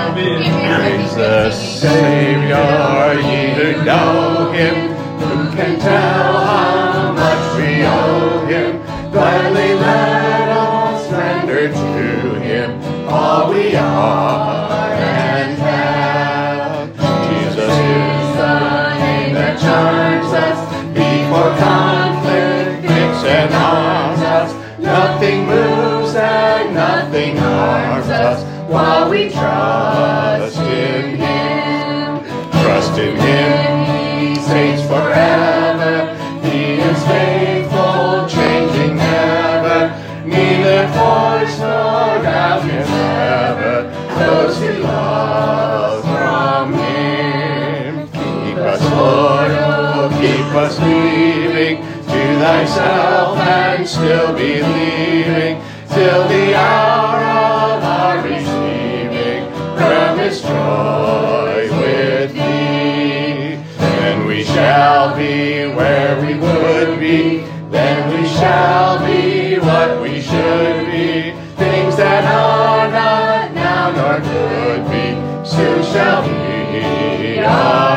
Praise the Savior, ye who know him. Who can tell how much we owe him? Gladly let us render to him all we are and have. Jesus is the name that charms us before conflict makes and harms us. Nothing moves and nothing harms us while we trust in him. Trust in him, he saves forever. He is faithful, changing never. Neither voice nor doubt can ever those who love from him. Keep us, Lord, oh, keep us believing to thyself and still believing till the hour of our receiving promised joy with thee. Then we shall be where we would be, then we shall be what we should be. Things that are not now nor could be soon shall be.